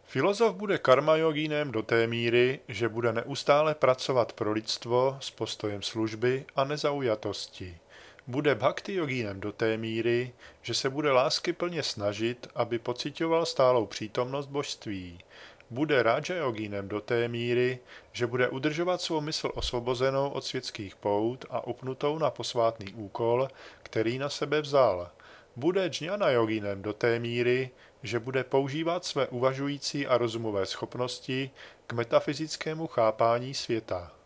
Filozof bude karma jogínem do té míry, že bude neustále pracovat pro lidstvo s postojem služby a nezaujatosti. Bude bhakti jogínem do té míry, že se bude láskyplně snažit, aby pociťoval stálou přítomnost božství. Bude raja jogínem do té míry, že bude udržovat svou mysl osvobozenou od světských pout a upnutou na posvátný úkol, který na sebe vzal. Bude džňana jogínem do té míry, že bude používat své uvažující a rozumové schopnosti k metafyzickému chápání světa.